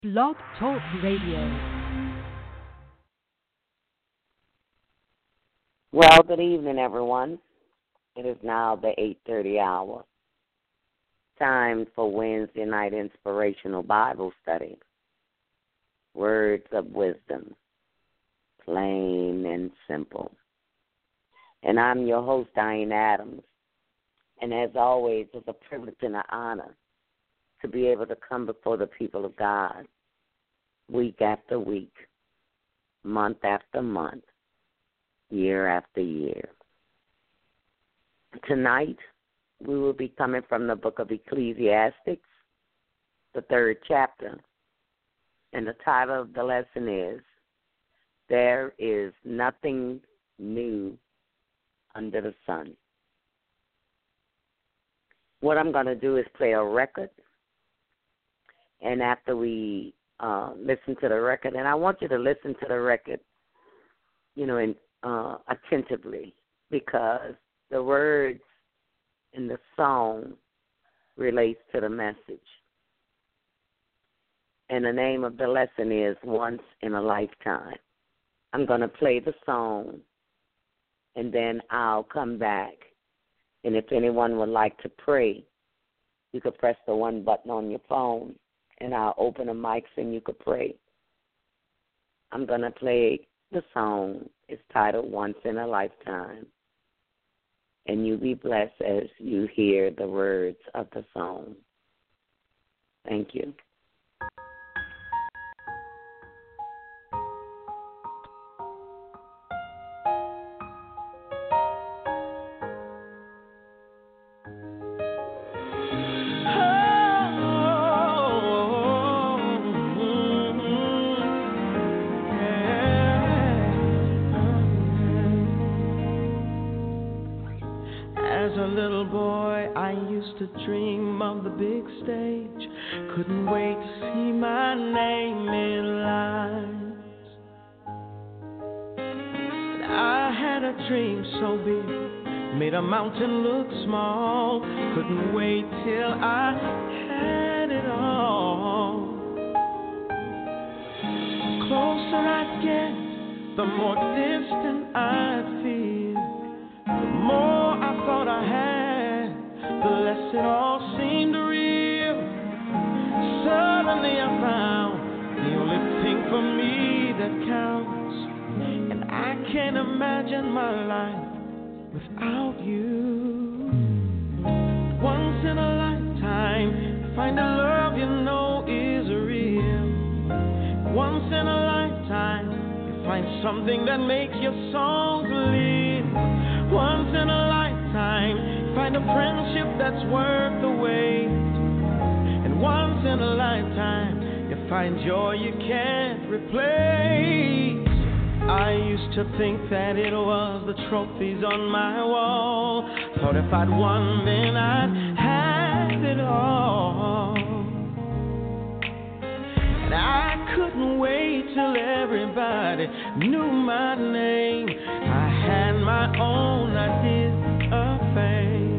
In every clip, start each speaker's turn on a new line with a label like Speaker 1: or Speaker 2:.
Speaker 1: Blog Talk Radio.
Speaker 2: Well, good evening, everyone. It is now the 8:30 hour. Time for Wednesday night inspirational Bible study. Words of wisdom, plain and simple. And I'm your host, Diane Adams. And as always, it's a privilege and an honor to be able to come before the people of God week after week, month after month, year after year. Tonight, we will be coming from the book of Ecclesiastes, the 3rd chapter. And the title of the lesson is, There is Nothing New Under the Sun. What I'm going to do is play a record. And after we listen to the record, and I want you to listen to the record, attentively, because the words in the song relates to the message. And the name of the lesson is Once in a Lifetime. I'm going to play the song, and then I'll come back. And if anyone would like to pray, you could press the one button on your phone, and I'll open the mics and you could pray. I'm going to play the song. It's titled Once in a Lifetime. And you be blessed as you hear the words of the song. Thank you.
Speaker 3: To dream of the big stage, couldn't wait to see my name in lights. And I had a dream so big, made a mountain look small, couldn't wait till I had it all. The closer I get, the more distant I feel, the more I thought I had, the less it all seemed real. Suddenly I found the only thing for me that counts, and I can't imagine my life without you. Once in a lifetime, find a love you know is real. Once in a lifetime, you find something that makes your songs live. Once in a lifetime, find a friendship that's worth the wait. And once in a lifetime, you find joy you can't replace. I used to think that it was the trophies on my wall. Thought if I'd won, then I'd have it all. And I couldn't wait till everybody knew my name. I had my own idea of fame.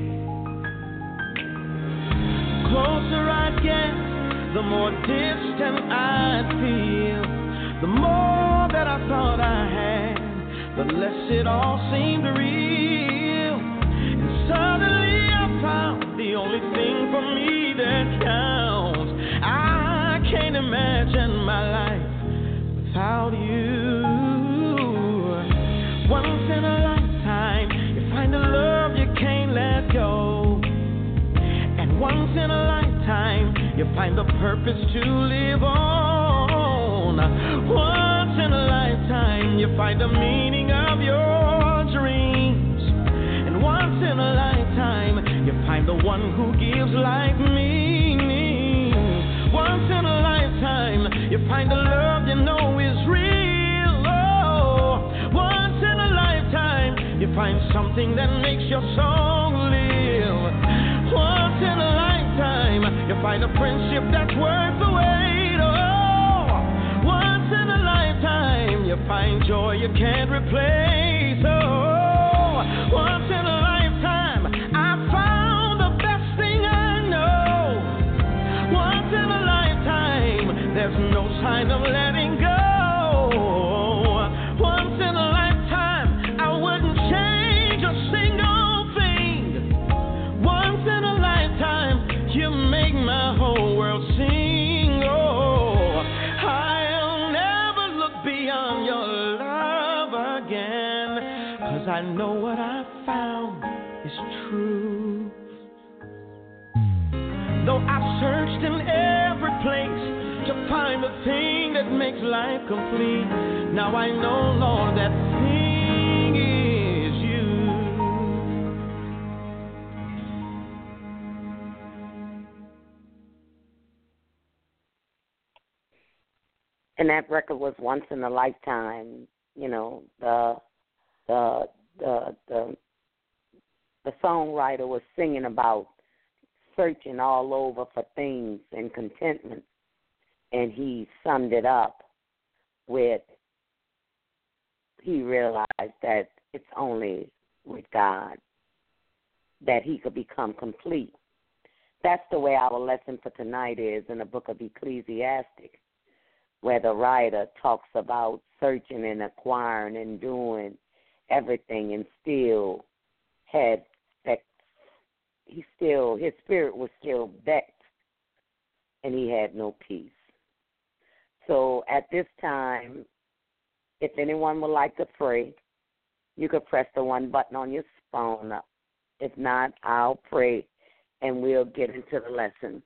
Speaker 3: Closer I get, the more distant I feel. The more that I thought I had, the less it all seemed real. And suddenly I found the only thing for me that counts. I can't imagine my life without you. Once in a lifetime, you find a love you can't let go. And once in a lifetime, you find the purpose to live on. Once in a lifetime, you find the meaning of your dreams. And once in a lifetime, you find the one who gives life meaning. Once in a lifetime, you find the love you know is real. Oh, once in a lifetime, you find something that makes your song live. Once in a lifetime, you find a friendship that's worth the wait. Oh, once in a lifetime, you find joy you can't replace. Oh, once in a lifetime, I found the best thing I know. Once in a lifetime, there's no sign of letting go. Once in a lifetime, I wouldn't change a single thing. Once in a lifetime, you make my whole world sing. Oh, I'll never look beyond your love again, 'cause I know what I found is true. Though I've searched in every place to find the thing that makes life complete, now I know, Lord, that thing is you.
Speaker 2: And that record was Once in a Lifetime. You know, the songwriter was singing about searching all over for things and contentment, and he summed it up with, he realized that it's only with God that he could become complete. That's the way our lesson for tonight is in the book of Ecclesiastes, where the writer talks about searching and acquiring and doing everything, and still had that his spirit was still vexed, and he had no peace. So at this time, if anyone would like to pray, you could press the one button on your phone. If not, I'll pray, and we'll get into the lesson.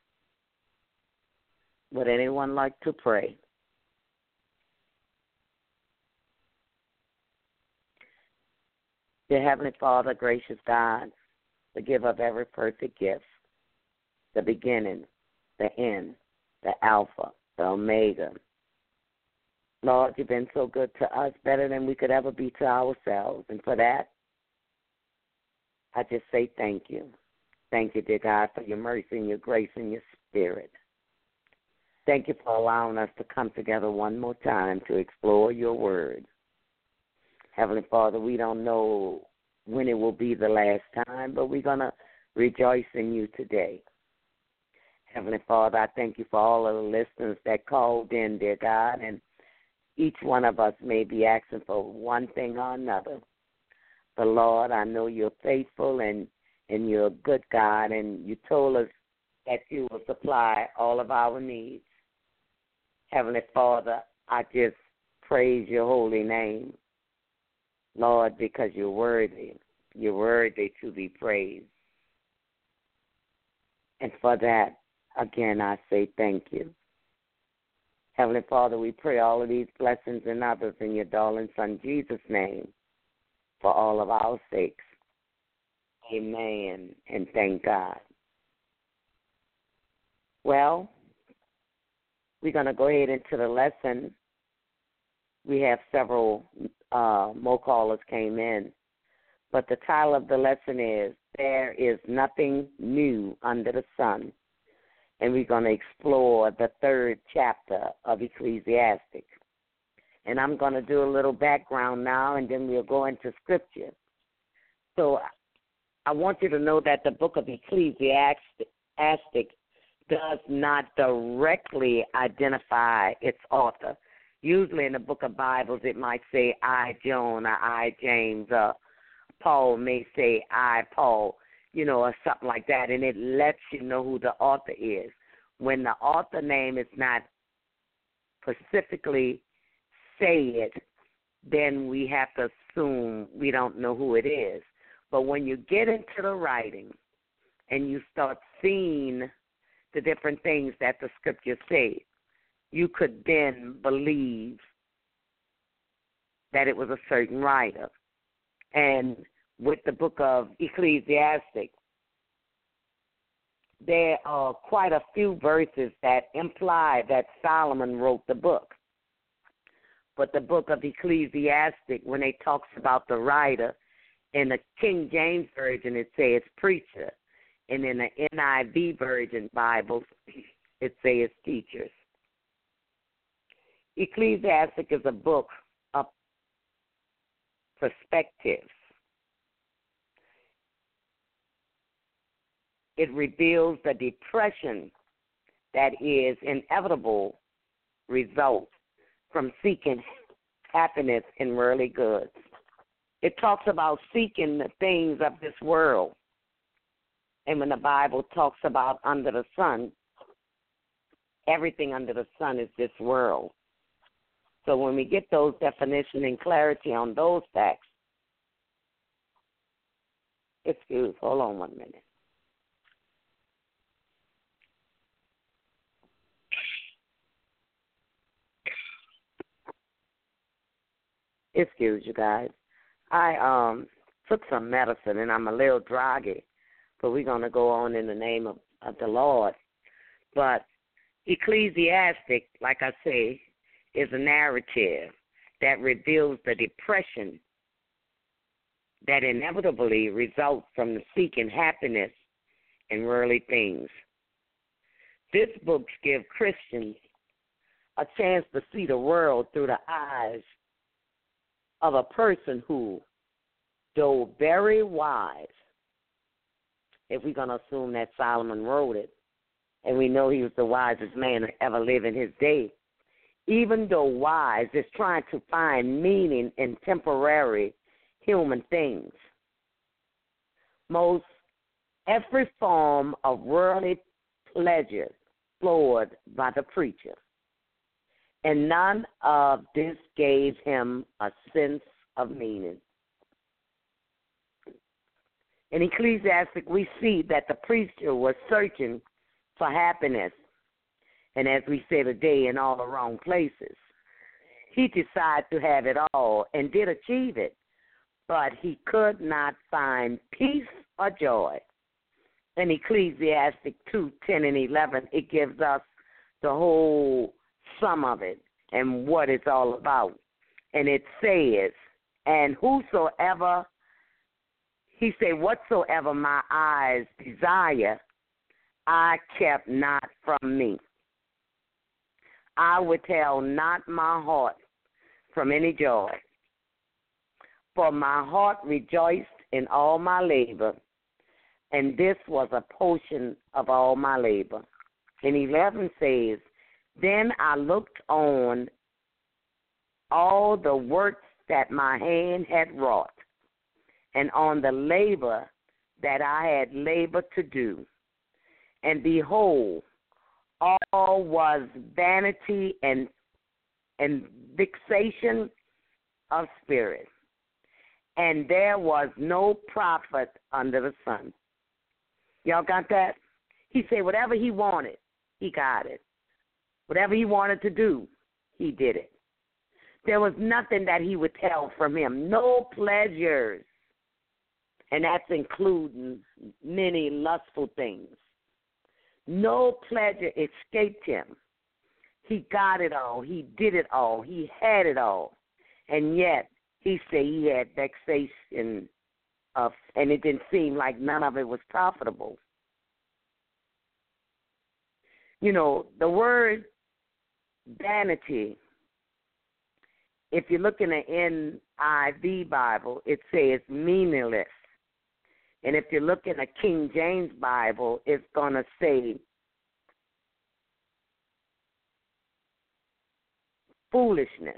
Speaker 2: Would anyone like to pray? Dear Heavenly Father, gracious God, the giver of every perfect gift, the beginning, the end, the Alpha, the Omega. Lord, you've been so good to us, better than we could ever be to ourselves. And for that, I just say thank you. Thank you, dear God, for your mercy and your grace and your spirit. Thank you for allowing us to come together one more time to explore your word. Heavenly Father, we don't know when it will be the last time, but we're going to rejoice in you today. Heavenly Father, I thank you for all of the listeners that called in, dear God, and each one of us may be asking for one thing or another. But, Lord, I know you're faithful and you're a good God, and you told us that you will supply all of our needs. Heavenly Father, I just praise your holy name, Lord, because you're worthy. You're worthy to be praised. And for that, again, I say thank you. Heavenly Father, we pray all of these blessings and others in your darling Son, Jesus' name, for all of our sakes. Amen, and thank God. Well, we're going to go ahead into the lesson. We have several more callers came in, but the title of the lesson is There is Nothing New Under the Sun, and we're going to explore the third chapter of Ecclesiastes. And I'm going to do a little background now, and then we'll go into Scripture. So I want you to know that the book of Ecclesiastes does not directly identify its author. Usually in the book of Bibles, it might say I, John, or I, James, or Paul may say I, Paul, or something like that, and it lets you know who the author is. When the author name is not specifically said, then we have to assume we don't know who it is. But when you get into the writing and you start seeing the different things that the scriptures say, you could then believe that it was a certain writer. And with the book of Ecclesiastes, there are quite a few verses that imply that Solomon wrote the book. But the book of Ecclesiastes, when it talks about the writer, in the King James Version it says preacher, and in the NIV Version Bible it says teachers. Ecclesiastes is a book of perspectives. It reveals the depression that is inevitable result from seeking happiness in worldly goods. It talks about seeking the things of this world. And when the Bible talks about under the sun, everything under the sun is this world. So when we get those definitions and clarity on those facts, hold on 1 minute. Excuse you guys. I took some medicine and I'm a little draggy, but we're going to go on in the name of the Lord. But Ecclesiastic, like I say, is a narrative that reveals the depression that inevitably results from the seeking happiness in worldly things. This book gives Christians a chance to see the world through the eyes of a person who, though very wise, if we're going to assume that Solomon wrote it, and we know he was the wisest man to ever live in his day, even though wise, is trying to find meaning in temporary human things. Most every form of worldly pleasure flowed by the preacher, and none of this gave him a sense of meaning. In Ecclesiastic, we see that the preacher was searching for happiness, and as we say today, in all the wrong places. He decided to have it all and did achieve it, but he could not find peace or joy. In Ecclesiastic 2:10 and 11, it gives us the whole sum of it and what it's all about. And it says, and whosoever, he said, whatsoever my eyes desire, I kept not from me. I withheld not my heart from any joy. For my heart rejoiced in all my labor, and this was a portion of all my labor. And 11 says, then I looked on all the works that my hand had wrought, and on the labor that I had labored to do. And behold, all was vanity and vexation of spirit, and there was no profit under the sun. Y'all got that? He said whatever he wanted, he got it. Whatever he wanted to do, he did it. There was nothing that he withheld from him, no pleasures, and that's including many lustful things. No pleasure escaped him. He got it all. He did it all. He had it all. And yet, he said he had vexation and it didn't seem like none of it was profitable. You know, the word vanity, if you look in the NIV Bible, it says meaningless. And if you look in a King James Bible, it's going to say foolishness.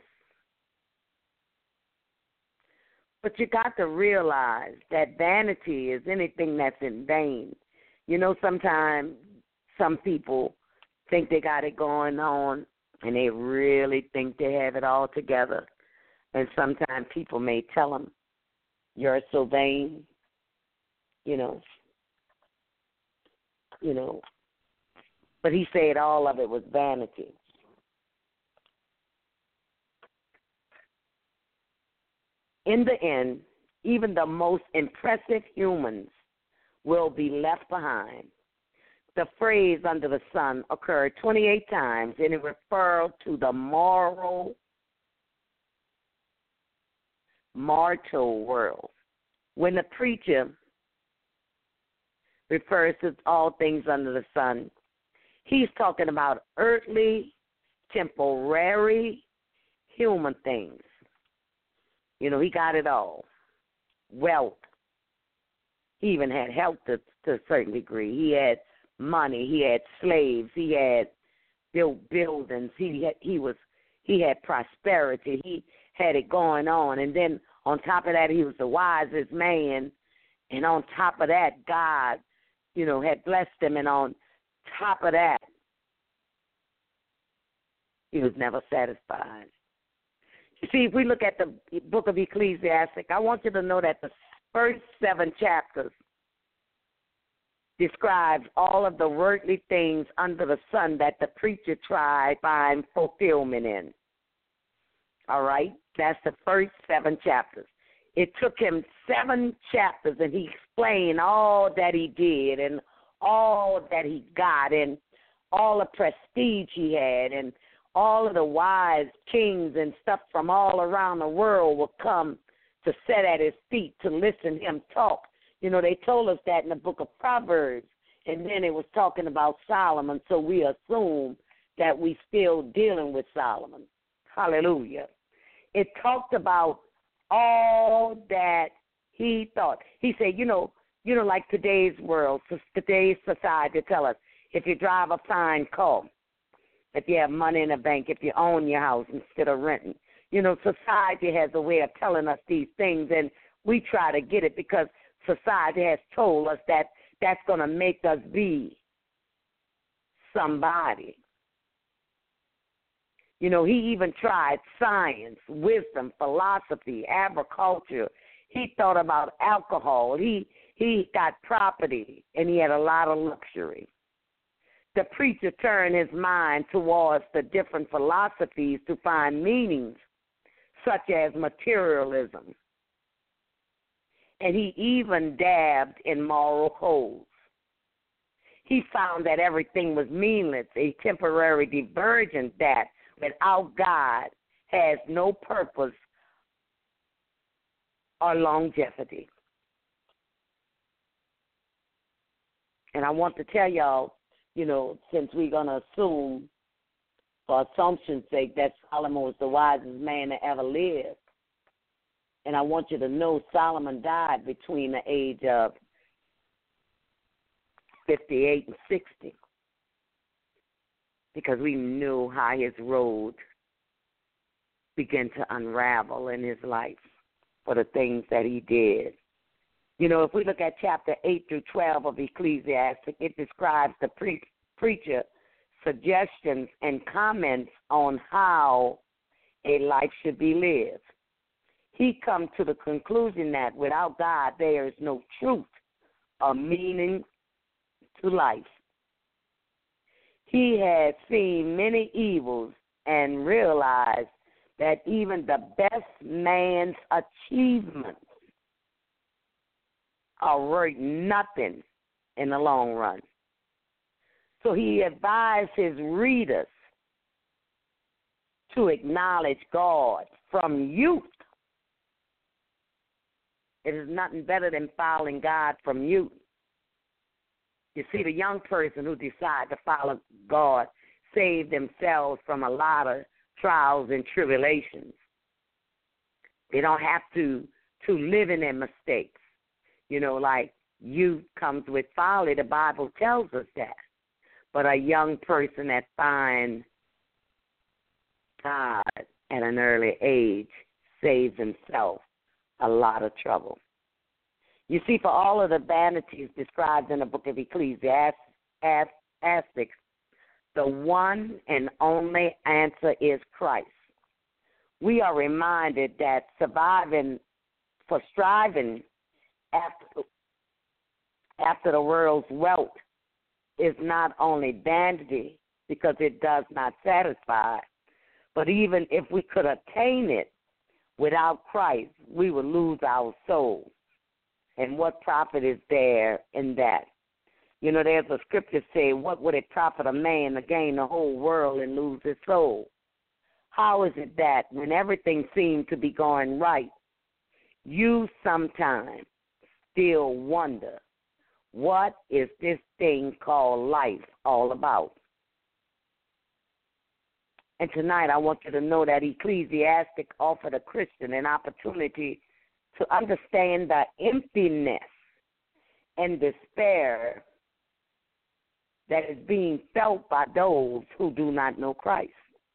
Speaker 2: But you got to realize that vanity is anything that's in vain. You know, sometimes some people think they got it going on, and they really think they have it all together. And sometimes people may tell them, you're so vain. You know, but he said all of it was vanity. In the end, even the most impressive humans will be left behind. The phrase under the sun occurred 28 times, and it referred to the mortal world. When the preacher refers to all things under the sun, he's talking about earthly, temporary, human things. You know, he got it all. Wealth. He even had health to a certain degree. He had money. He had slaves. He had built buildings. He had prosperity. He had it going on. And then on top of that, he was the wisest man. And on top of that, God, had blessed him. And on top of that, he was never satisfied. You see, if we look at the book of Ecclesiastes, I want you to know that the first 7 chapters describes all of the worldly things under the sun that the preacher tried to find fulfillment in. All right? That's the first 7 chapters. It took him 7 chapters, and he explained all that he did and all that he got and all the prestige he had, and all of the wise kings and stuff from all around the world will come to sit at his feet to listen to him talk. They told us that in the book of Proverbs, and then it was talking about Solomon, so we assume that we still dealing with Solomon. Hallelujah. It talked about all that he thought. He said, like today's world, today's society tell us, if you drive a fine car, if you have money in the bank, if you own your house instead of renting. Society has a way of telling us these things, and we try to get it because society has told us that that's going to make us be somebody. He even tried science, wisdom, philosophy, agriculture. He thought about alcohol. He got property, and he had a lot of luxury. The preacher turned his mind towards the different philosophies to find meanings, such as materialism. And he even dabbed in moral codes. He found that everything was meaningless, a temporary divergence that, without God, has no purpose or longevity. And I want to tell y'all, since we're going to assume, for assumption's sake, that Solomon was the wisest man that ever lived. And I want you to know Solomon died between the age of 58 and 60 because we knew how his road began to unravel in his life for the things that he did. If we look at chapter 8 through 12 of Ecclesiastes, it describes the preacher suggestions and comments on how a life should be lived. He comes to the conclusion that without God, there is no truth or meaning to life. He had seen many evils and realized that even the best man's achievements are worth nothing in the long run. So he advised his readers to acknowledge God from youth. It is nothing better than following God from youth. You see, the young person who decides to follow God save themselves from a lot of trials and tribulations. They don't have to live in their mistakes. Like youth comes with folly. The Bible tells us that. But a young person that finds God at an early age saves himself a lot of trouble. You see, for all of the vanities described in the book of Ecclesiastes, the one and only answer is Christ. We are reminded that striving after the world's wealth is not only vanity because it does not satisfy, but even if we could attain it without Christ, we would lose our soul. And what profit is there in that? There's a scripture saying, what would it profit a man to gain the whole world and lose his soul? How is it that when everything seems to be going right, you sometimes still wonder, what is this thing called life all about? And tonight I want you to know that Ecclesiastic offered a Christian an opportunity to understand the emptiness and despair that is being felt by those who do not know Christ.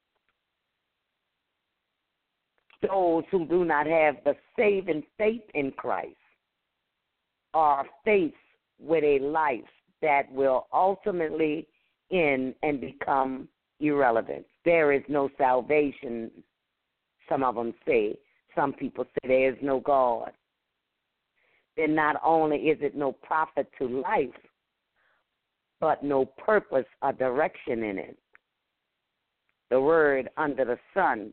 Speaker 2: Those who do not have the saving faith in Christ are faced with a life that will ultimately end and become irrelevant. There is no salvation, some of them say. Some people say there is no God. Then not only is it no profit to life, but no purpose or direction in it. The word under the sun,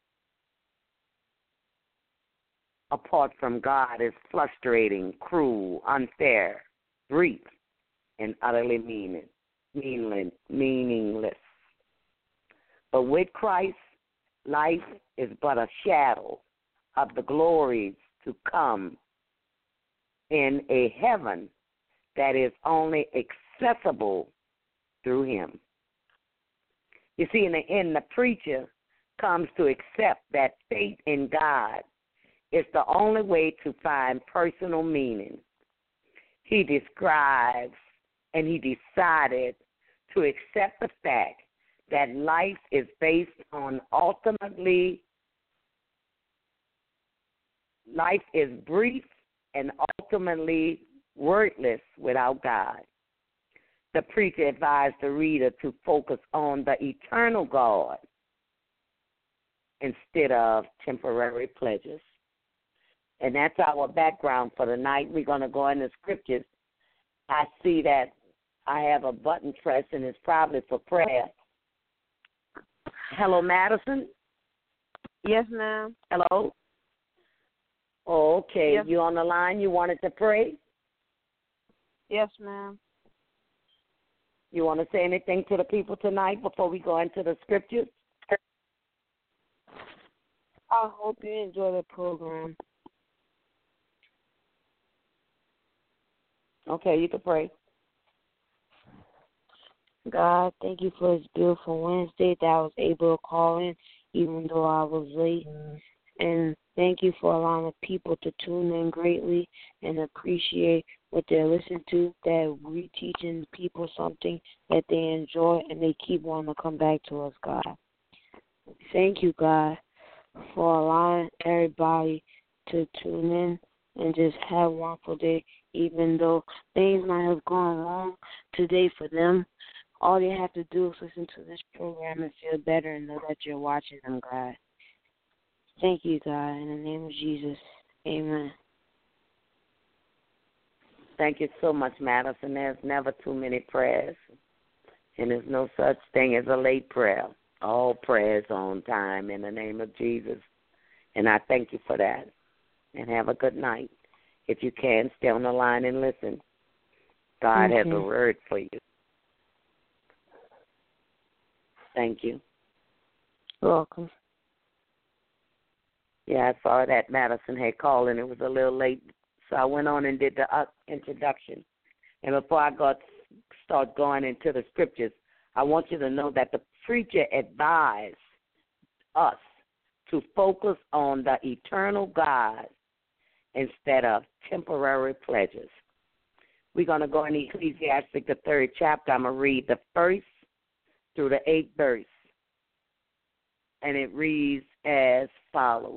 Speaker 2: apart from God, is frustrating, cruel, unfair, brief, and utterly meaningless. But with Christ, life is but a shadow of the glories to come in a heaven that is only accessible through him. You see, in the end, the preacher comes to accept that faith in God is the only way to find personal meaning. He describes and he decided to accept the fact that life is based on life is brief and ultimately wordless without God. The preacher advised the reader to focus on the eternal God instead of temporary pleasures. And that's our background for tonight. We're going to go in the scriptures. I see that I have a button pressed, and it's probably for prayer. Hello, Madison?
Speaker 4: Yes, ma'am.
Speaker 2: Hello? Oh, okay.
Speaker 4: Yes.
Speaker 2: You on the line? You wanted to pray?
Speaker 4: Yes, ma'am.
Speaker 2: You want to say anything to the people tonight before we go into the scriptures?
Speaker 4: I hope you enjoy the program.
Speaker 2: Okay, you can pray.
Speaker 4: God, thank you for this beautiful Wednesday that I was able to call in even though I was late. And thank you for allowing the people to tune in greatly and appreciate what they're listening to, that we're teaching people something that they enjoy and they keep wanting to come back to us, God. Thank you, God, for allowing everybody to tune in and just have a wonderful day, even though things might have gone wrong today for them. All they have to do is listen to this program and feel better and know that you're watching them, God. Thank you, God. In the name of Jesus, amen.
Speaker 2: Thank you so much, Madison. There's never too many prayers, and there's no such thing as a late prayer. All prayers on time in the name of Jesus. And I thank you for that. And have a good night. If you can, stay on the line and listen. God has a word for you. Thank you.
Speaker 4: You're welcome.
Speaker 2: Yeah, I saw that Madison had called, and it was a little late, so I went on and did the introduction. And before I start going into the scriptures, I want you to know that the preacher advised us to focus on the eternal God instead of temporary pleasures. We're going to go in Ecclesiastes, the 3rd chapter. I'm going to read the 1st through the 8th verse. And it reads as follows.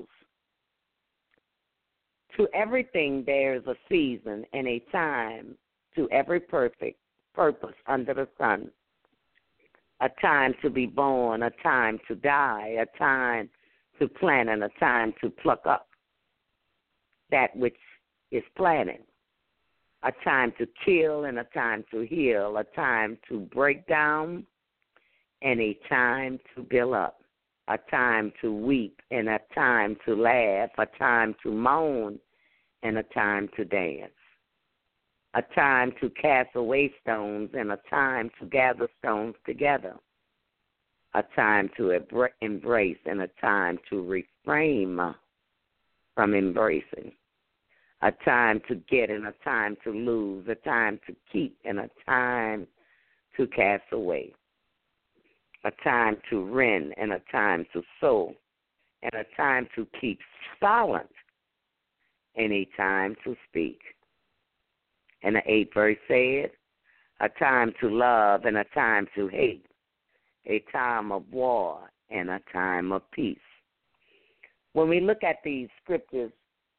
Speaker 2: To everything there is a season and a time to every perfect purpose under the sun. A time to be born, a time to die, a time to plant, and a time to pluck up that which is planted. A time to kill and a time to heal, a time to break down and a time to build up, a time to weep and a time to laugh, a time to moan and a time to dance, a time to cast away stones and a time to gather stones together, a time to embrace and a time to refrain from embracing, a time to get and a time to lose, a time to keep and a time to cast away, a time to rend and a time to sow, and a time to keep silent, and a time to speak. And the 8th verse said, a time to love and a time to hate, a time of war and a time of peace. When we look at these scriptures,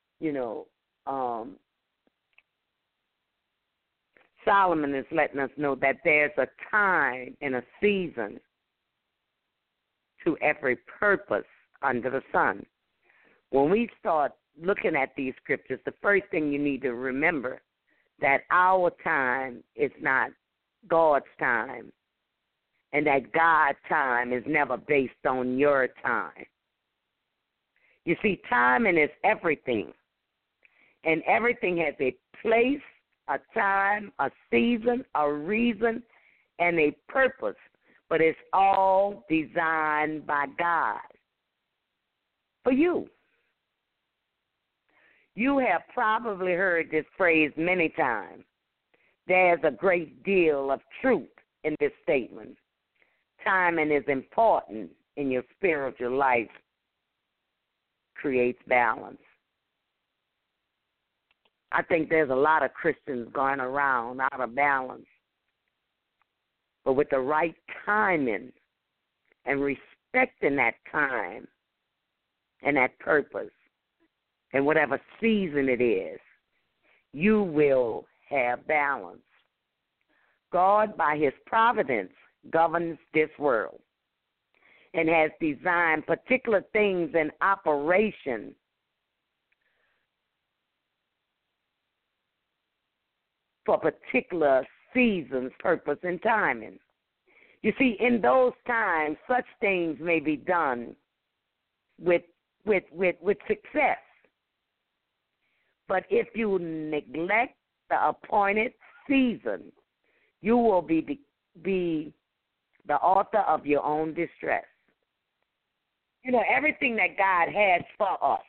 Speaker 2: Solomon is letting us know that there's a time and a season to every purpose under the sun. When we start looking at these scriptures, the first thing you need to remember that our time is not God's time, and that God's time is never based on your time. You see, timing is everything, and everything has a place, a time, a season, a reason, and a purpose, but it's all designed by God for you. You have probably heard this phrase many times. There's a great deal of truth in this statement. Timing is important in your spiritual life, creates balance. I think there's a lot of Christians going around out of balance. But with the right timing and respecting that time and that purpose and whatever season it is, you will have balance. God, by his providence, governs this world and has designed particular things in operation for particular seasons, purpose, and timing. You see, in those times, such things may be done with success. But if you neglect the appointed season, you will be the author of your own distress. Everything that God has for us,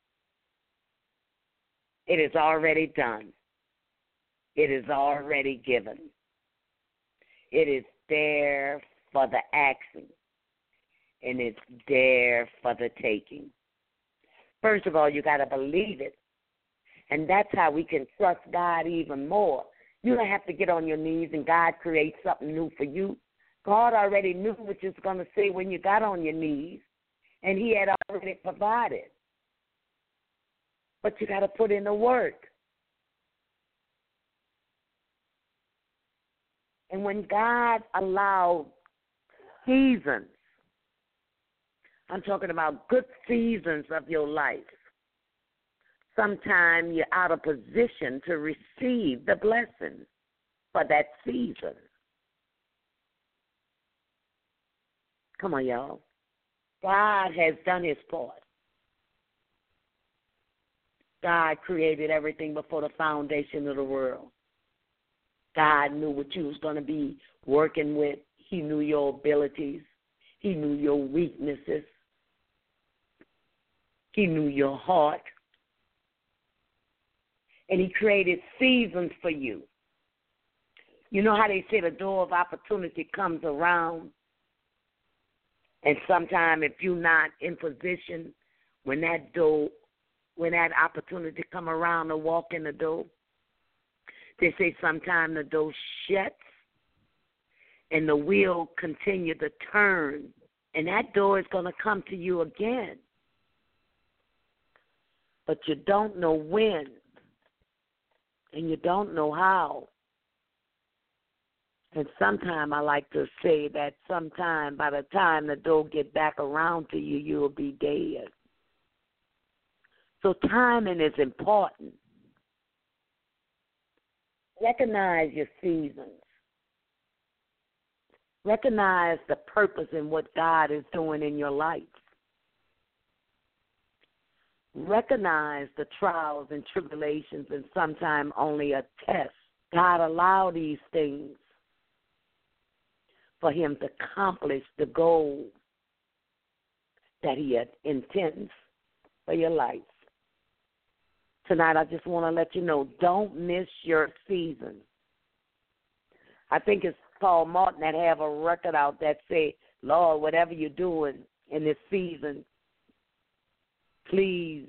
Speaker 2: it is already done. It is already given. It is there for the asking, and it's there for the taking. First of all, you got to believe it, and that's how we can trust God even more. You don't have to get on your knees and God creates something new for you. God already knew what you was going to say when you got on your knees, and he had already provided. But you got to put in the work. And when God allowed seasons, I'm talking about good seasons of your life, sometimes you're out of position to receive the blessing for that season. Come on, y'all. God has done his part. God created everything before the foundation of the world. God knew what you was going to be working with. He knew your abilities. He knew your weaknesses. He knew your heart. And he created seasons for you. You know how they say the door of opportunity comes around? And sometimes if you're not in position when that opportunity come around to walk in the door, they say sometimes the door shuts and the wheel continue to turn, and that door is going to come to you again. But you don't know when, and you don't know how. And sometimes I like to say that sometime by the time the door get back around to you, you'll be dead. So timing is important. Recognize your seasons. Recognize the purpose in what God is doing in your life. Recognize the trials and tribulations and sometimes only a test. God allowed these things for him to accomplish the goal that he had intends for your life. Tonight, I just want to let you know, don't miss your season. I think it's Paul Martin that have a record out that say, Lord, whatever you're doing in this season, please,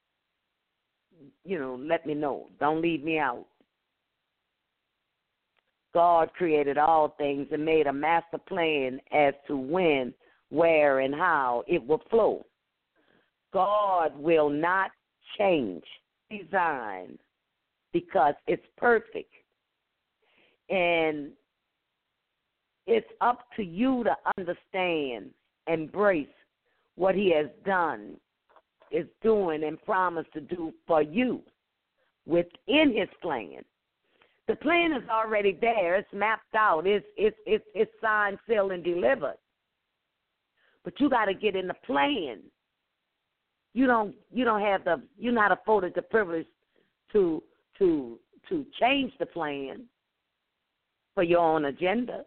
Speaker 2: let me know. Don't leave me out. God created all things and made a master plan as to when, where, and how it will flow. God will not change design because it's perfect. And it's up to you to understand, embrace what he has done, is doing, and promised to do for you within his plan. The plan is already there. It's mapped out. It's signed, sealed, and delivered. But you got to get in the plan. You're not afforded the privilege to change the plan for your own agenda.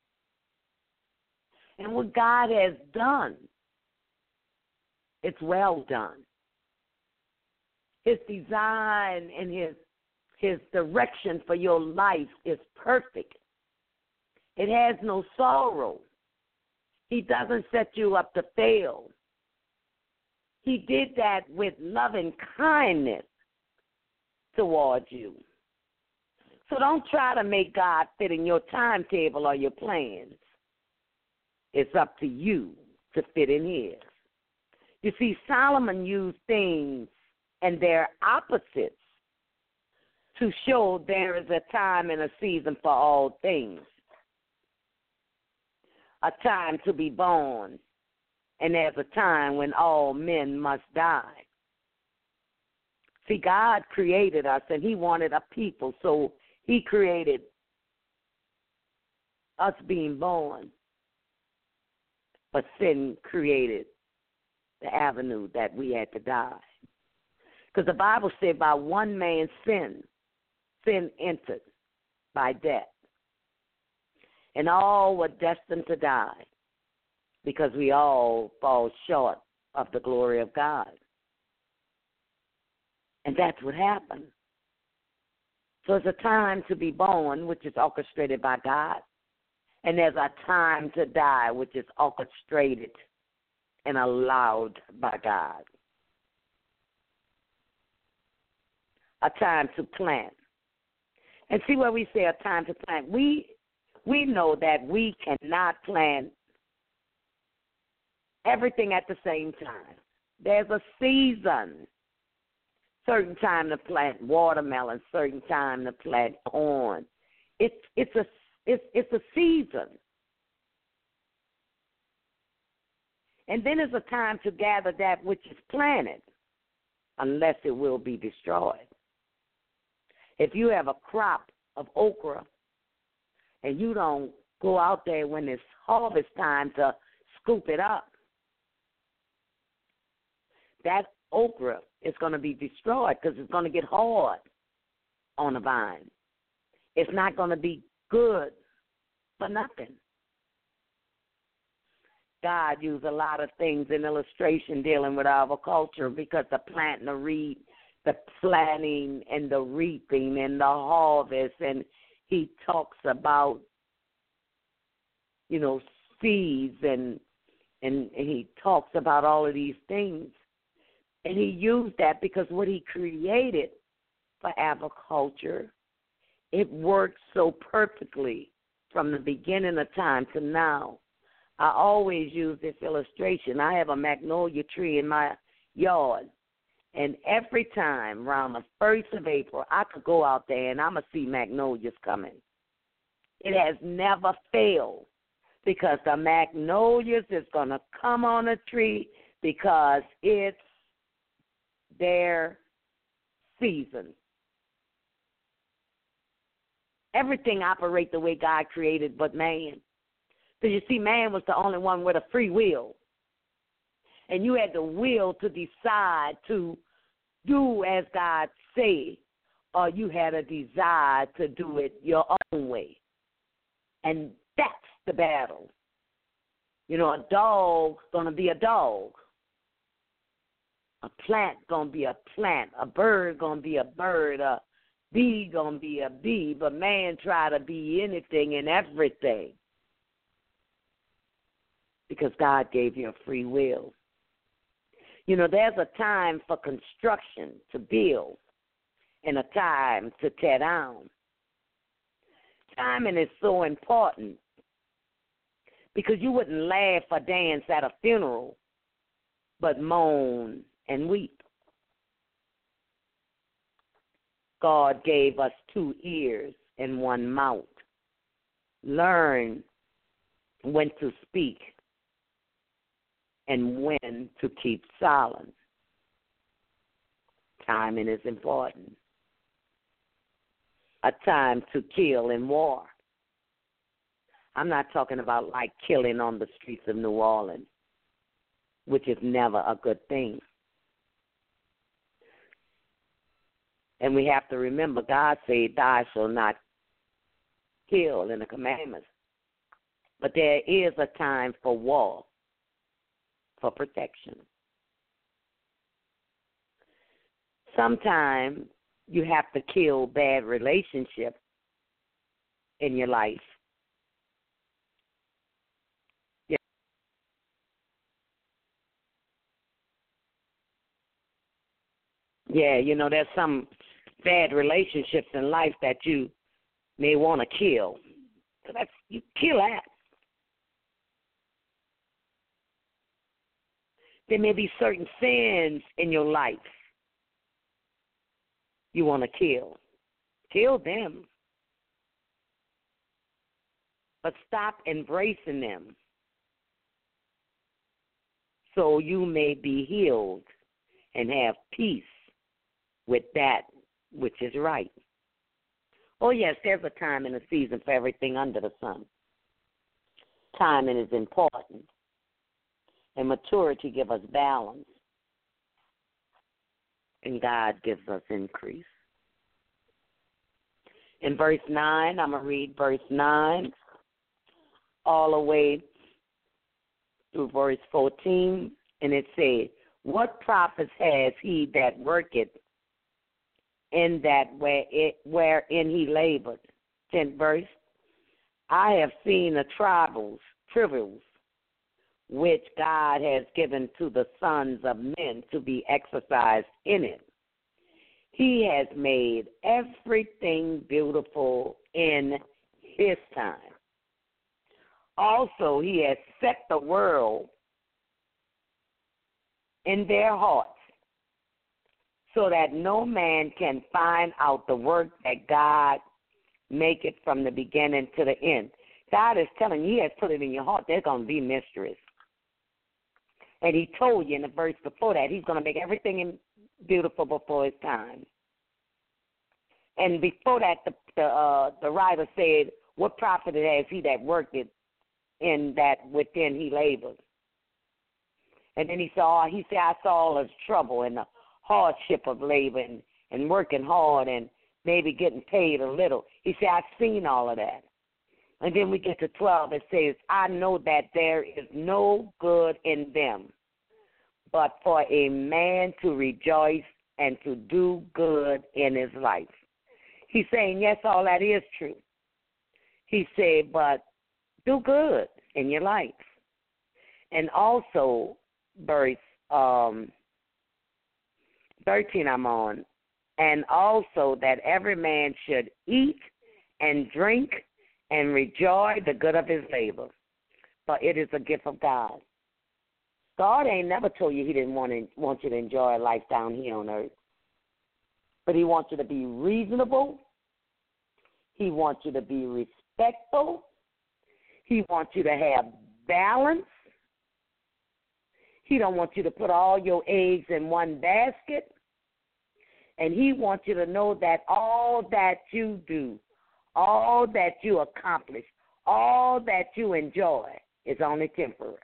Speaker 2: And what God has done, it's well done. His design and his direction for your life is perfect. It has no sorrow. He doesn't set you up to fail. He did that with loving kindness towards you. So don't try to make God fit in your timetable or your plans. It's up to you to fit in his. You see, Solomon used things and their opposites to show there is a time and a season for all things. A time to be born, and there's a time when all men must die. See, God created us, and he wanted a people, so he created us being born. But sin created the avenue that we had to die. Because the Bible said by one man's sin entered by death. And all were destined to die because we all fall short of the glory of God. And that's what happened. So it's a time to be born, which is orchestrated by God. And there's a time to die, which is orchestrated and allowed by God. A time to plant. And see where we say a time to plant. We know that we cannot plant everything at the same time. There's a season. Certain time to plant watermelon, certain time to plant corn. It's a season. And then there's a time to gather that which is planted, unless it will be destroyed. If you have a crop of okra and you don't go out there when it's harvest time to scoop it up, that okra is going to be destroyed because it's going to get hard on the vine. It's not going to be good for nothing. God used a lot of things in illustration dealing with our culture because the planting, the planting and the reaping and the harvest, and he talks about, seeds and he talks about all of these things. And he used that because what he created for agriculture, it worked so perfectly from the beginning of time to now. I always use this illustration. I have a magnolia tree in my yard, and every time around the 1st of April, I could go out there and I'm going to see magnolias coming. It has never failed because the magnolias is going to come on a tree because it's their season. Everything operates the way God created but man. Because you see, man was the only one with a free will. And you had the will to decide to do as God said, or you had a desire to do it your own way. And that's the battle. A dog's going to be a dog. A plant going to be a plant. A bird going to be a bird. A bee going to be a bee. But man try to be anything and everything. Because God gave you a free will. There's a time for construction to build and a time to tear down. Timing is so important because you wouldn't laugh or dance at a funeral, but moan and weep. God gave us 2 ears and 1 mouth. Learn when to speak and when to keep silent. Timing is important. A time to kill in war. I'm not talking about like killing on the streets of New Orleans, which is never a good thing. And we have to remember, God said, thou shalt not kill in the commandments. But there is a time for war, for protection. Sometimes you have to kill bad relationships in your life. Yeah, you know, there's some bad relationships in life that you may want to kill. So that's, you kill that. There may be certain sins in your life you want to kill. Kill them. But stop embracing them so you may be healed and have peace with that which is right. Oh, yes, there's a time and a season for everything under the sun. Timing is important. And maturity gives us balance. And God gives us increase. In verse 9, I'm going to read verse 9 all the way through verse 14. And it says, what profit has he that worketh in that wherein he labored? 10th verse. I have seen the trials, which God has given to the sons of men to be exercised in it. He has made everything beautiful in his time. Also, he has set the world in their hearts, so that no man can find out the work that God maketh from the beginning to the end. God is telling you, he has put it in your heart, there's going to be mysteries. And he told you in the verse before that, he's going to make everything beautiful before his time. And before that, the writer said, what profit has he that worked it in that within he labored? And then he said, I saw all his trouble and the hardship of labor and working hard and maybe getting paid a little. He said, I've seen all of that. And then we get to 12. It says, I know that there is no good in them, but for a man to rejoice and to do good in his life. He's saying, yes, all that is true. He said, but do good in your life. And also, verse 13 I'm on, and also that every man should eat and drink and rejoice the good of his labor, for it is a gift of God. God ain't never told you he didn't want you to enjoy life down here on earth, but he wants you to be reasonable. He wants you to be respectful. He wants you to have balance. He don't want you to put all your eggs in one basket. And he wants you to know that all that you do, all that you accomplish, all that you enjoy is only temporary.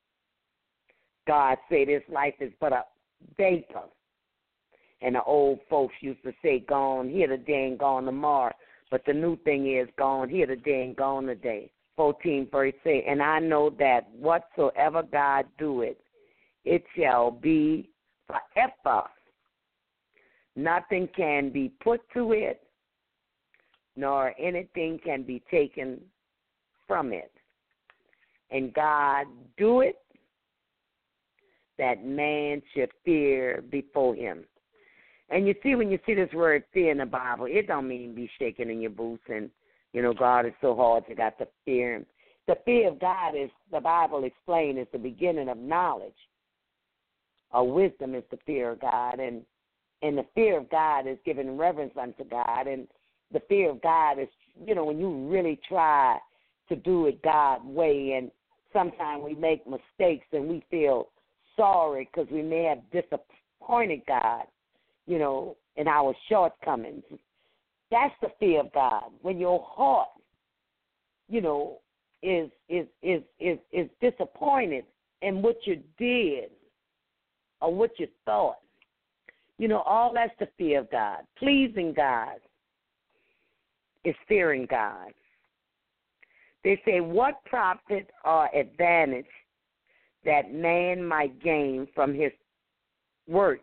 Speaker 2: God said this life is but a vapor. And the old folks used to say, gone here today and gone tomorrow. But the new thing is gone here today and gone today. 14 verse 8, and I know that whatsoever God doeth, it shall be forever. Nothing can be put to it, nor anything can be taken from it. And God do it, that man should fear before him. And you see, when you see this word fear in the Bible, it don't mean be shaking in your boots and You know, God is so hard you got to fear him. The fear of God is, the Bible explains, is the beginning of knowledge. Or wisdom is the fear of God. And the fear of God is giving reverence unto God. And the fear of God is, you know, when you really try to do it God's way. And sometimes we make mistakes and we feel sorry because we may have disappointed God, you know, in our shortcomings. That's the fear of God. When your heart, you know, is disappointed in what you did or what you thought. You know, all that's the fear of God. Pleasing God is fearing God. They say, what profit or advantage that man might gain from his work?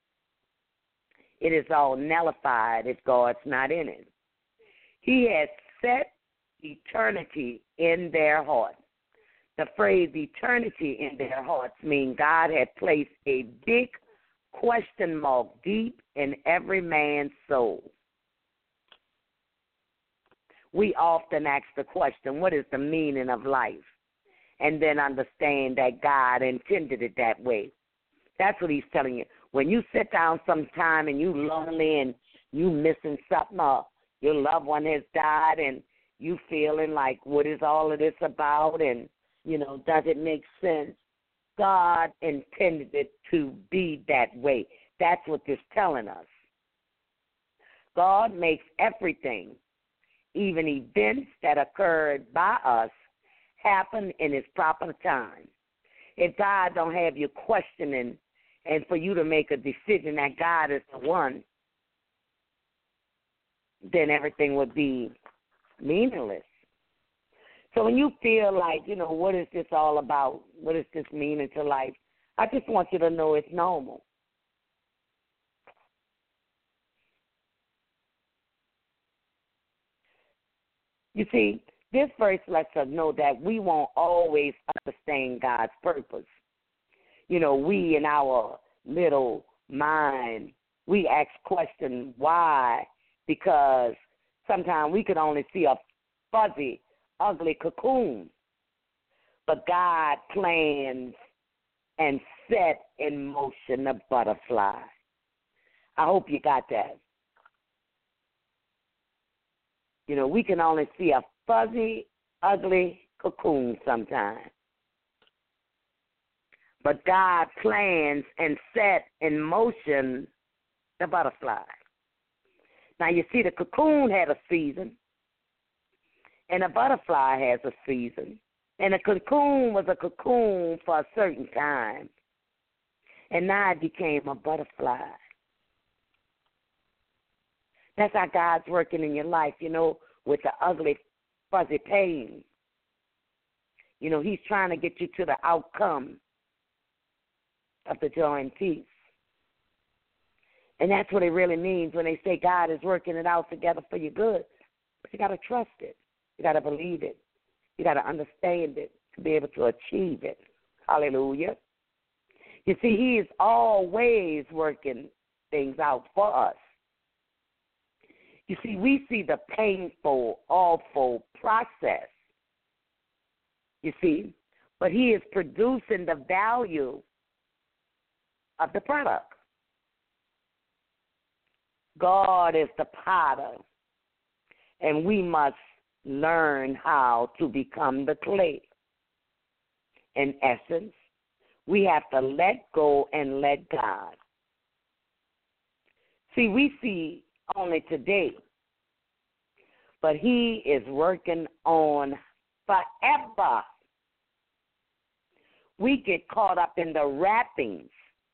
Speaker 2: It is all nullified if God's not in it. He has set eternity in their heart. The phrase eternity in their hearts means God had placed a big question mark deep in every man's soul. We often ask the question, what is the meaning of life? And then understand that God intended it that way. That's what he's telling you. When you sit down sometime and you lonely and you missing something or your loved one has died and you feeling like, what is all of this about? And, you know, does it make sense? God intended it to be that way. That's what this is telling us. God makes everything, even events that occurred by us, happen in its proper time. If God don't have you questioning and for you to make a decision that God is the one, then everything would be meaningless. So when you feel like, you know, what is this all about? What does this mean into life? I just want you to know it's normal. You see, this verse lets us know that we won't always understand God's purpose. You know, we in our little mind, we ask questions why, because sometimes we could only see a fuzzy, ugly cocoon. But God plans and set in motion a butterfly. I hope you got that. You know, we can only see a fuzzy, ugly cocoon sometimes. But God plans and set in motion the butterfly. Now, you see, the cocoon had a season, and a butterfly has a season. And a cocoon was a cocoon for a certain time, and now it became a butterfly. That's how God's working in your life, you know, with the ugly, fuzzy pain. You know, he's trying to get you to the outcome of the joy and peace. And that's what it really means when they say God is working it out together for your good. But you got to trust it. You got to believe it. You got to understand it to be able to achieve it. Hallelujah. You see, he is always working things out for us. You see, we see the painful, awful process, you see, but he is producing the value of the product. God is the potter, and we must learn how to become the clay. In essence, we have to let go and let God. See, we see only today, but he is working on forever. We get caught up in the wrappings,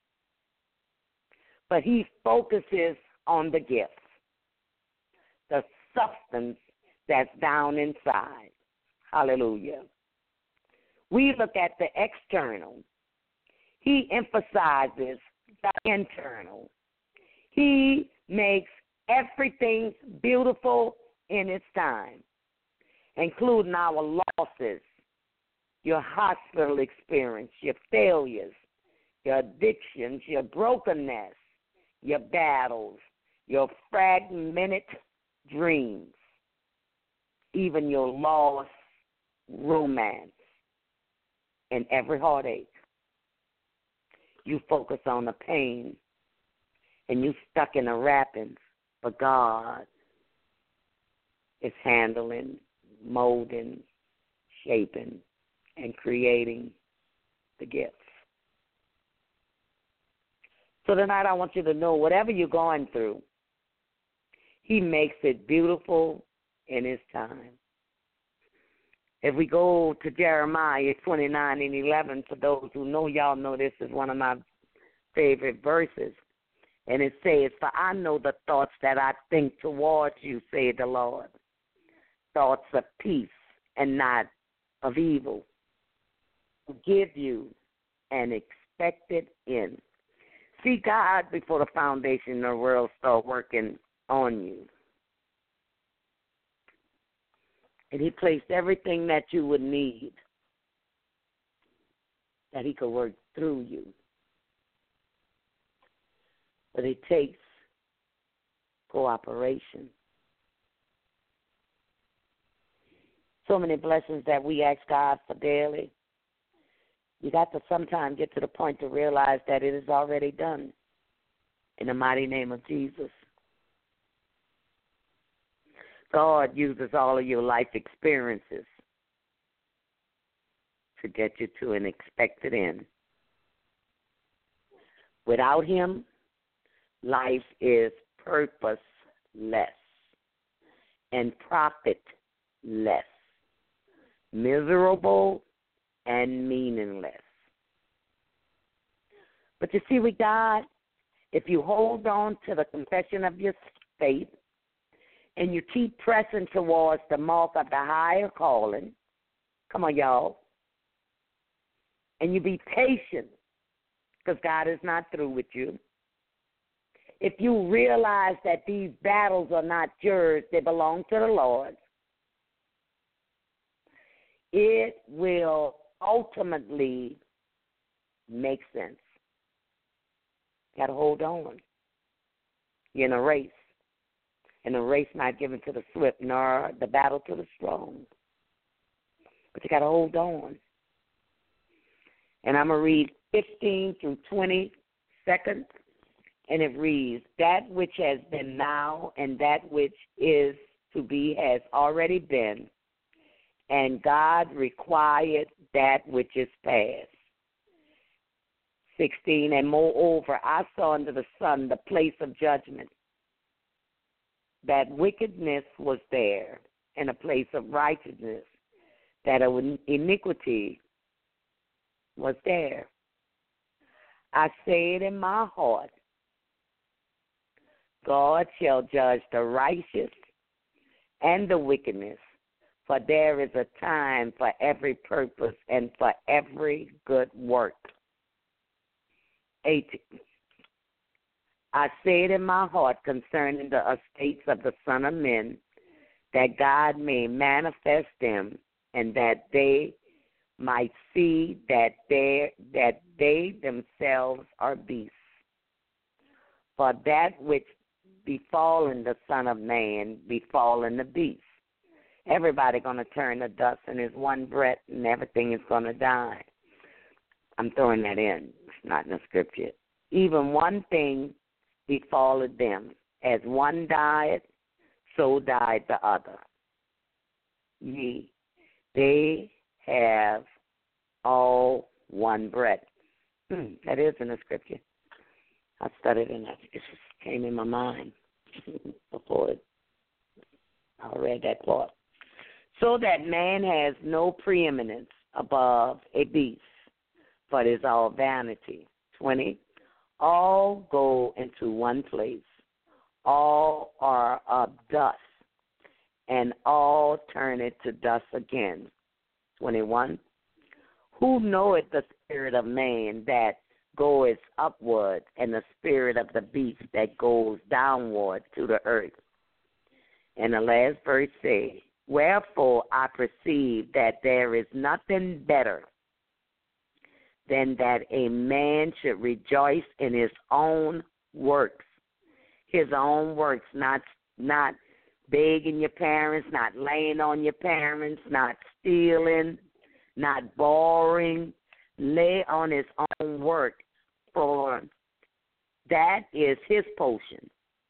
Speaker 2: but he focuses on the gifts, the substance that's down inside. Hallelujah. We look at the external. He emphasizes the internal. He makes everything beautiful in its time, including our losses, your hospital experience, your failures, your addictions, your brokenness, your battles, your fragmented dreams. even your lost romance and every heartache. You focus on the pain and you stuck in the wrappings, but God is handling, molding, shaping, and creating the gifts. So tonight I want you to know whatever you're going through, He makes it beautiful in His time. If we go to Jeremiah 29 and 11, for those who know, y'all know this is one of my favorite verses. And it says, for I know the thoughts that I think towards you, saith the Lord, thoughts of peace and not of evil, to give you an expected end. See, God, before the foundation of the world, start working on you. And He placed everything that you would need, that He could work through you. But it takes cooperation. So many blessings that we ask God for daily. You got to sometimes get to the point to realize that it is already done in the mighty name of Jesus. God uses all of your life experiences to get you to an expected end. Without Him, life is purposeless and profitless, miserable and meaningless. But you see, with God, if you hold on to the confession of your faith and you keep pressing towards the mark of the higher calling, come on, y'all, and you be patient because God is not through with you. If you realize that these battles are not yours, they belong to the Lord, it will ultimately make sense. Got to hold on. You're in a race, and a race not given to the swift, nor the battle to the strong. But you got to hold on. And I'm going to read 15 through 20 seconds, and it reads, that which has been now and that which is to be has already been, and God required that which is past. 16, and moreover, I saw under the sun the place of judgment, that wickedness was there, and a place of righteousness, that iniquity was there. I said in my heart, God shall judge the righteous and the wickedness, for there is a time for every purpose and for every good work. 18. I said in my heart concerning the estates of the Son of Men, that God may manifest them, and that they might see that they themselves are beasts. For that which befallen the Son of Man, befallen the beast. Everybody going to turn to dust, and there's one breath, and everything is going to die. I'm throwing that in. It's not in the scripture. Even one thing befalleth them. As one died, so died the other. Ye, they have all one breath. That is in the scripture. I studied it, and it just came in my mind before I read that part. So that man has no preeminence above a beast, but is all vanity. 20, all go into one place. All are of dust, and all turn it to dust again. 21, who knoweth the spirit of man that goeth upward, and the spirit of the beast that goes downward to the earth? And the last verse says, wherefore I perceive that there is nothing better than that a man should rejoice in his own works. His own works, not begging your parents, not laying on your parents, not stealing, not borrowing. Lay on his own work, for that is his portion.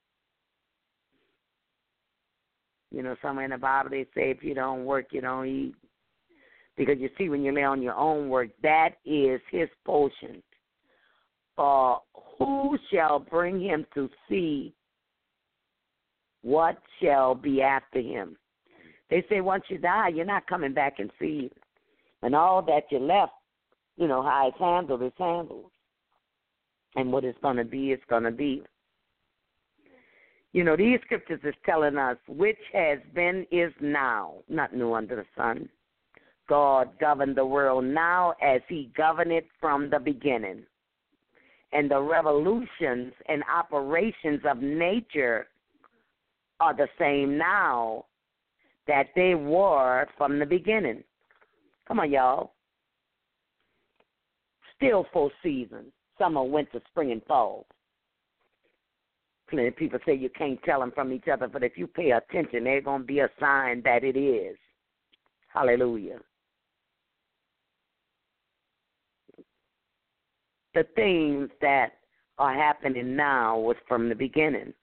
Speaker 2: You know, somewhere in the Bible they say if you don't work, you don't eat. Because you see, when you lay on your own work, that is his portion. For who shall bring him to see what shall be after him? They say once you die, you're not coming back and see. And all that you left, you know, how it's handled is handled. And what it's going to be, it's going to be. You know, these scriptures is telling us which has been is now, not new under the sun. God governed the world now as he governed it from the beginning. And the revolutions and operations of nature are the same now that they were from the beginning. Come on, y'all. Still 4 seasons, summer, winter, spring, and fall. Plenty of people say you can't tell them from each other, but if you pay attention, there's going to be a sign that it is. Hallelujah. The things that are happening now was from the beginning.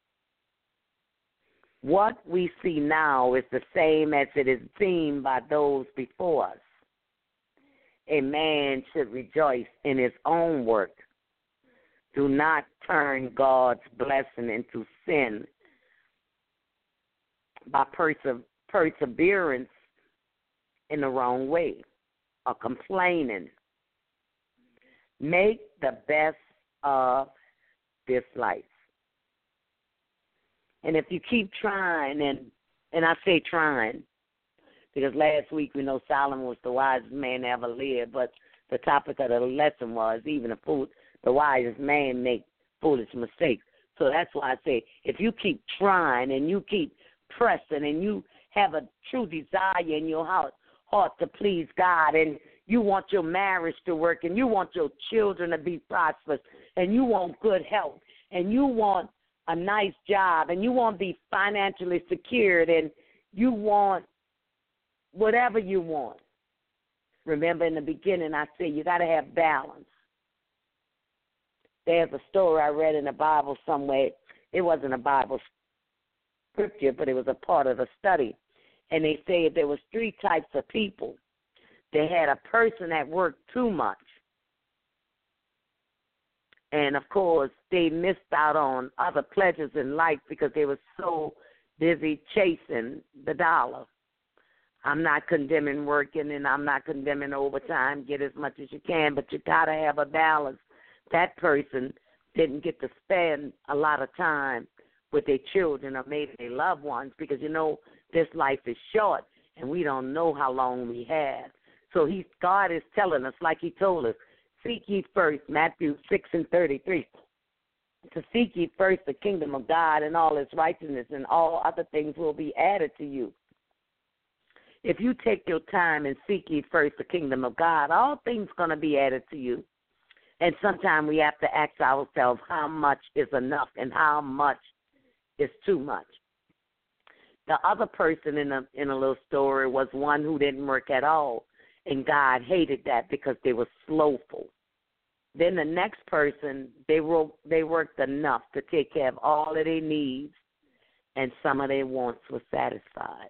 Speaker 2: What we see now is the same as it is seen by those before us. A man should rejoice in his own work. Do not turn God's blessing into sin by perseverance in the wrong way or complaining. Make the best of this life. And if you keep trying, and I say trying, because last week we know Solomon was the wisest man ever lived, but the topic of the lesson was even the wisest man make foolish mistakes. So that's why I say if you keep trying and you keep pressing and you have a true desire in your heart to please God, and you want your marriage to work, and you want your children to be prosperous, and you want good health, and you want a nice job, and you want to be financially secured, and you want whatever you want. Remember in the beginning I said you got to have balance. There's a story I read in the Bible somewhere. It wasn't a Bible scripture, but it was a part of the study. And they said there was 3 types of people. They had a person that worked too much. And, of course, they missed out on other pleasures in life because they were so busy chasing the dollar. I'm not condemning working, and I'm not condemning overtime. Get as much as you can, but you got to have a balance. That person didn't get to spend a lot of time with their children or maybe their loved ones because, you know, this life is short, and we don't know how long we have. So God is telling us, like he told us, seek ye first, Matthew 6:33, to seek ye first the kingdom of God and all its righteousness, and all other things will be added to you. If you take your time and seek ye first the kingdom of God, all things going to be added to you. And sometimes we have to ask ourselves how much is enough and how much is too much. The other person in a little story was one who didn't work at all, and God hated that because they were slothful. Then the next person, they worked enough to take care of all of their needs, and some of their wants were satisfied.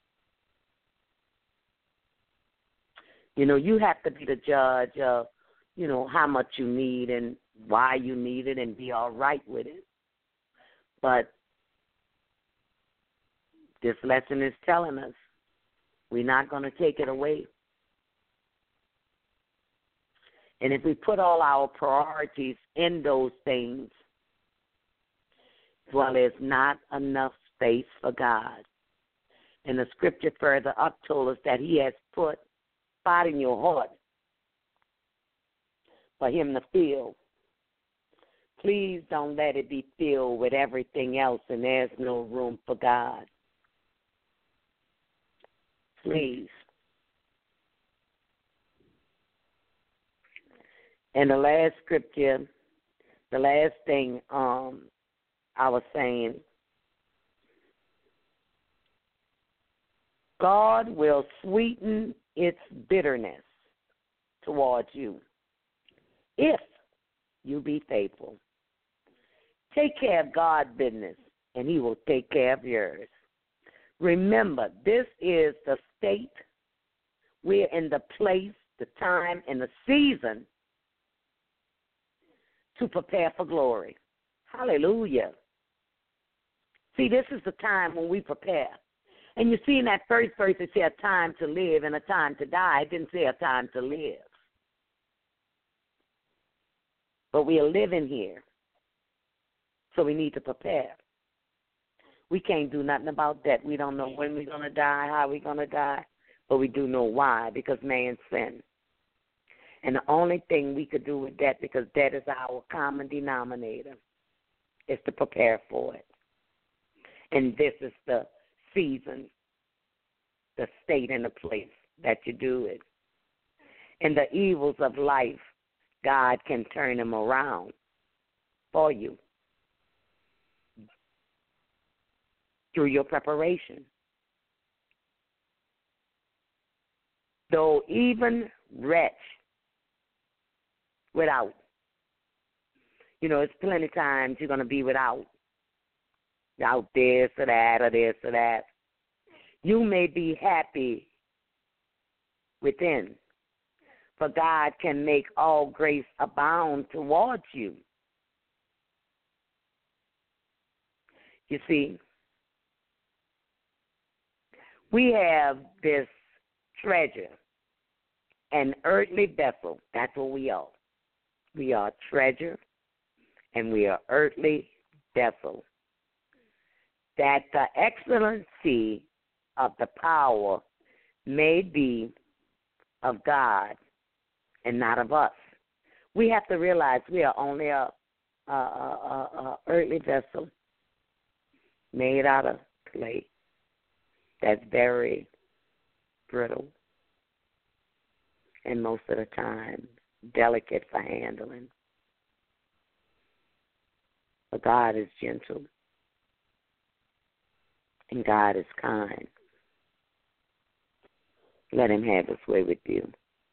Speaker 2: You know, you have to be the judge of, you know, how much you need and why you need it and be all right with it. But this lesson is telling us we're not going to take it away. And if we put all our priorities in those things, well, there's not enough space for God. And the scripture further up told us that he has put spot in your heart for him to fill. Please don't let it be filled with everything else and there's no room for God. Please. And the last scripture, the last thing I was saying, God will sweeten its bitterness towards you if you be faithful. Take care of God's business, and he will take care of yours. Remember, this is the state. We're in the place, the time, and the season to prepare for glory. Hallelujah. See, this is the time when we prepare. And you see in that first verse, it said a time to live and a time to die. It didn't say a time to live. But we are living here, so we need to prepare. We can't do nothing about that. We don't know when we're going to die, how we're going to die, but we do know why, because man sinned. And the only thing we could do with that, because that is our common denominator, is to prepare for it. And this is the season, the state and the place that you do it. And the evils of life, God can turn them around for you through your preparation. Though even wretch without, it's plenty of times you're going to be without this or that or this or that. You may be happy within, for God can make all grace abound towards you. You see, we have this treasure, an earthly vessel. That's what we are. We are treasure, and we are earthly vessel. That the excellency of the power may be of God and not of us. We have to realize we are only a earthly vessel made out of clay that's very brittle and most of the time delicate for handling. But God is gentle and God is kind. Let him have his way with you.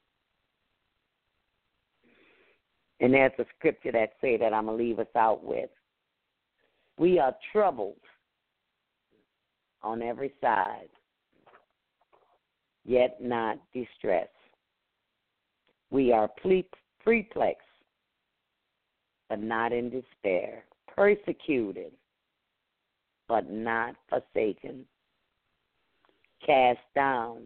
Speaker 2: And there's a scripture that say that I'm going to leave us out with. We are troubled on every side, yet not distressed. We are perplexed, but not in despair. Persecuted, but not forsaken. Cast down,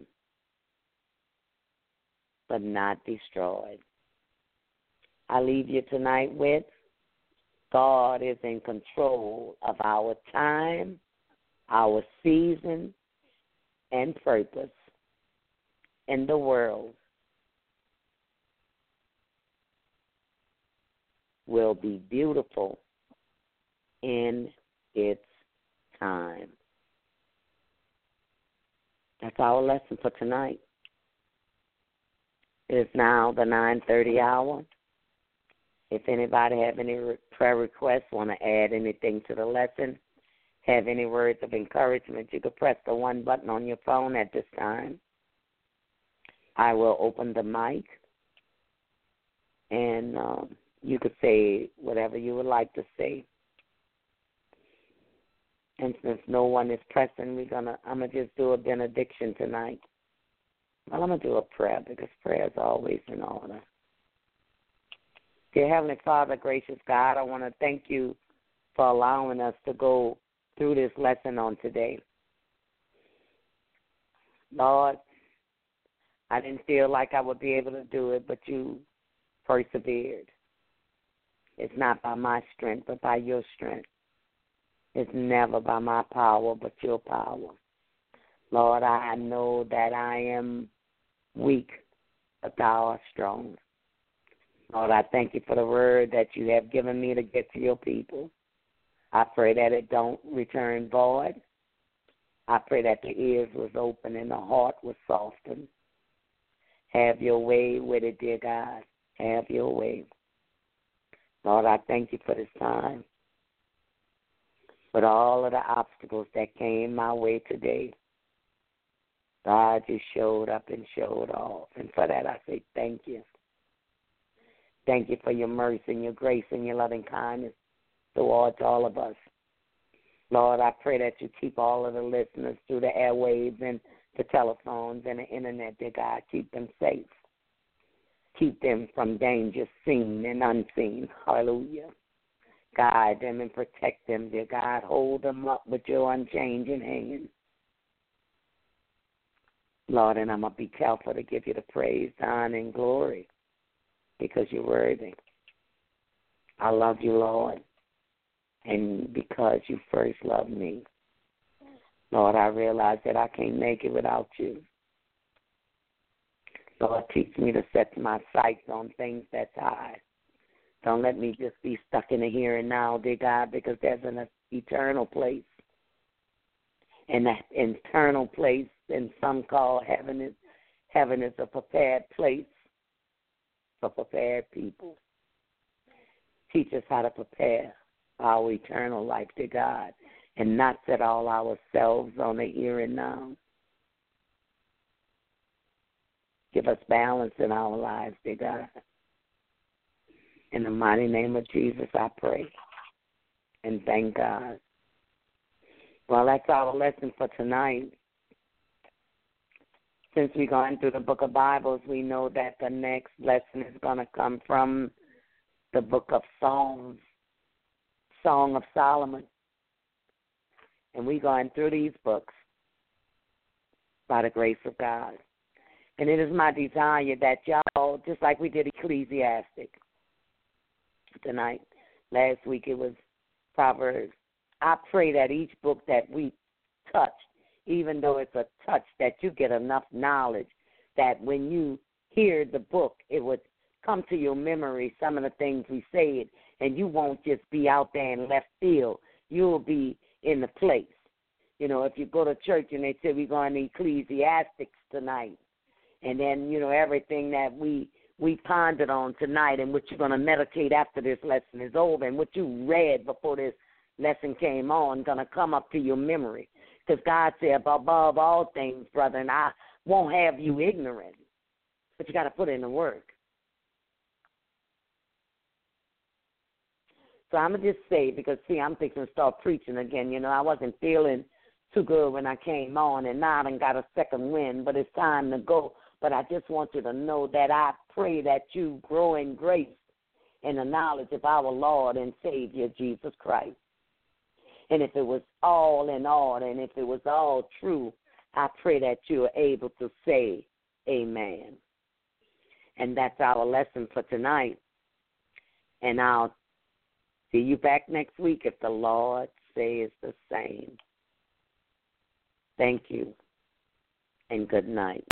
Speaker 2: but not destroyed. I leave you tonight with God is in control of our time, our season, and purpose in the world will be beautiful in its time. That's our lesson for tonight. It is now the 9:30 hour. If anybody have any prayer requests, want to add anything to the lesson, have any words of encouragement, you can press the 1 button on your phone at this time. I will open the mic, and you could say whatever you would like to say. And since no one is pressing, I'm gonna just do a benediction tonight. Well, I'm gonna do a prayer because prayer is always in order. Dear Heavenly Father, gracious God, I want to thank you for allowing us to go through this lesson on today. Lord, I didn't feel like I would be able to do it, but you persevered. It's not by my strength, but by your strength. It's never by my power, but your power. Lord, I know that I am weak, but thou art strong. Lord, I thank you for the word that you have given me to get to your people. I pray that it don't return void. I pray that the ears was open and the heart was softened. Have your way with it, dear God. Have your way. Lord, I thank you for this time. With all of the obstacles that came my way today, God, you showed up and showed off. And for that, I say thank you. Thank you for your mercy and your grace and your loving kindness towards all of us. Lord, I pray that you keep all of the listeners through the airwaves and the telephones and the internet, dear God. Keep them safe. Keep them from danger seen and unseen. Hallelujah. Guide them and protect them, dear God. Hold them up with your unchanging hand. Lord, and I'm going to be careful to give you the praise, honor, and glory because you're worthy. I love you, Lord, and because you first loved me. Lord, I realize that I can't make it without you. Lord, teach me to set my sights on things that's high. Don't let me just be stuck in the here and now, dear God, because there's an eternal place. And that internal place, and some call heaven is a prepared place for prepared people. Teach us how to prepare our eternal life, dear God, and not set all ourselves on the here and now. Give us balance in our lives, dear God. In the mighty name of Jesus, I pray. And thank God. Well, that's our lesson for tonight. Since we're going through the book of Bibles, we know that the next lesson is going to come from the book of Psalms, Song of Solomon. And we're going through these books by the grace of God. And it is my desire that y'all, just like we did Ecclesiastic tonight, last week it was Proverbs, I pray that each book that we touch, even though it's a touch, that you get enough knowledge that when you hear the book, it would come to your memory some of the things we said, and you won't just be out there in left field. You'll be in the place. You know, if you go to church and they say we're going to Ecclesiastics tonight, and then, you know, everything that we pondered on tonight and what you're going to meditate after this lesson is over and what you read before this lesson came on going to come up to your memory. Because God said, above all things, brother, and I won't have you ignorant. But you got to put in the work. So I'm going to just say, because, see, I'm thinking to start preaching again. You know, I wasn't feeling too good when I came on, and now I done got a second wind, but it's time to go. But I just want you to know that I pray that you grow in grace and the knowledge of our Lord and Savior, Jesus Christ. And if it was all in all, and if it was all true, I pray that you are able to say amen. And that's our lesson for tonight. And I'll see you back next week if the Lord says the same. Thank you, and good night.